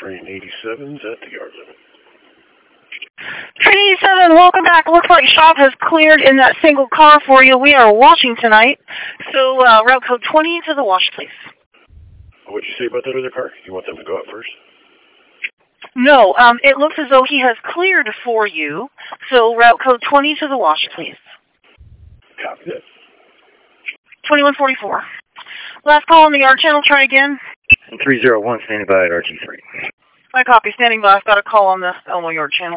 Train 87's at the yard limit. Train 87, welcome back. Looks like shop has cleared in that single car for you. We are washing tonight. So, route code 20 to the wash, please. What'd you say about that other car? You want them to go out first? No, it looks as though he has cleared for you. So, route code 20 to the wash, please. Copy that. 2144. Last call on the yard channel. Try again. 301, standing by at RT3. My copy, standing by. I've got a call on the Elmo yard channel.